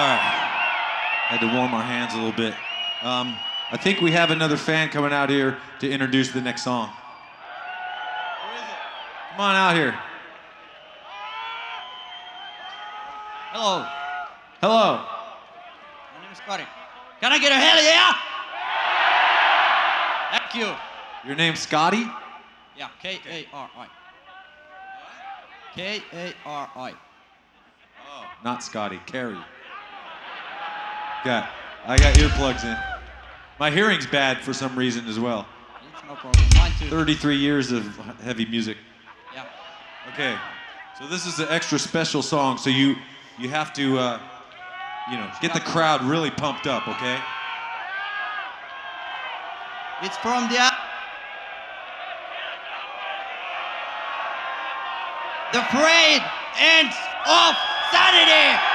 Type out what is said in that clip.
Had to warm our hands a little bit. I think we have another fan coming out here to introduce the next song. Who is it? Come on out here. Hello. Hello. My name is Scotty. Can I get a hell yeah? Thank you. Your name's Scotty? Yeah, K-A-R-I. K-A-R-I. Oh, not Scotty, Carrie. Okay, I got earplugs in. My hearing's bad for some reason as well. It's no problem. Mine too. 33 years of heavy music. Yeah. Okay, so this is an extra special song, so you have to, get the crowd really pumped up, okay? It's from the parade ends of Saturday.